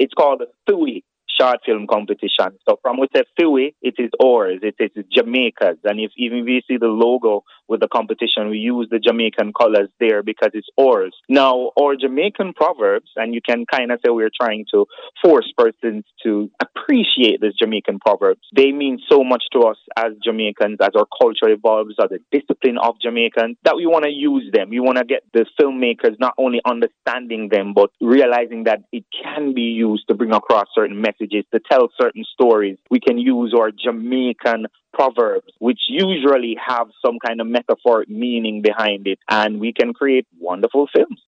It's called the THUI short film competition. So from with the THUI, it is ours, it is Jamaica's. And if even if you see the logo with the competition, we use the Jamaican colors there because it's ours. Now, our Jamaican proverbs, and you can kind of say we're trying to force persons to appreciate this Jamaican proverbs. They mean so much to us as Jamaicans, as our culture evolves, as the discipline of Jamaicans, that we want to use them. We want to get the filmmakers not only understanding them, but realizing that it can be used to bring across certain messages, to tell certain stories. We can use our Jamaican proverbs, which usually have some kind of metaphoric meaning behind it, and we can create wonderful films.